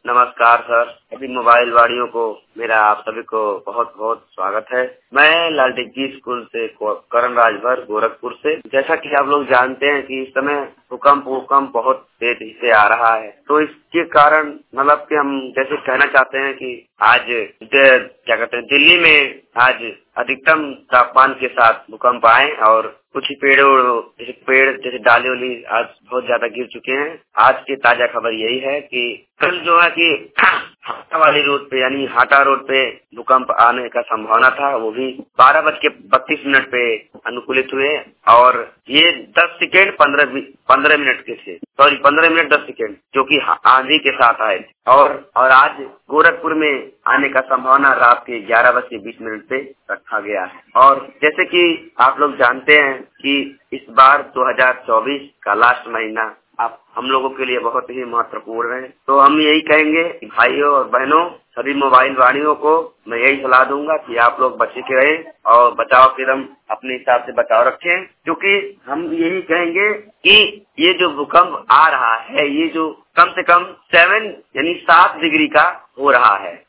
नमस्कार सर, सभी मोबाइल वाड़ियों को मेरा आप सभी को बहुत बहुत स्वागत है। मैं लाल टिक्की स्कूल से करण राजभर गोरखपुर से। जैसा कि आप लोग जानते हैं कि इस समय भूकंप बहुत तेजी से आ रहा है, तो इसके कारण मतलब कि हम जैसे कहना चाहते हैं कि आज क्या कहते हैं, दिल्ली में आज अधिकतम तापमान के साथ भूकंप आए और कुछ ही पेड़ जैसे डाली वाली आज बहुत ज्यादा गिर चुके हैं। आज की ताजा खबर यही है कि कल जो है कि हाटा वाली रोड पे यानी हाटा रोड पे भूकंप आने का संभावना था, वो भी 12:32 पे अनुकूलित हुए और ये 10 सेकेंड 15 मिनट के थे, सॉरी 15 मिनट 10 सेकेंड, जो कि आंधी के साथ आए और आज गोरखपुर में आने का संभावना रात के 11:20 पे रखा गया है। और जैसे कि आप लोग जानते हैं कि इस बार 2024 का लास्ट महीना आप हम लोगों के लिए बहुत ही महत्वपूर्ण है, तो हम यही कहेंगे कि भाइयों और बहनों, सभी मोबाइल वाणियों को मैं यही सलाह दूंगा कि आप लोग बचे के रहें और बचाव कदम अपने हिसाब से बचाव रखें, क्योंकि हम यही कहेंगे कि ये जो भूकंप आ रहा है, ये जो कम से कम 7 यानी 7 डिग्री का हो रहा है।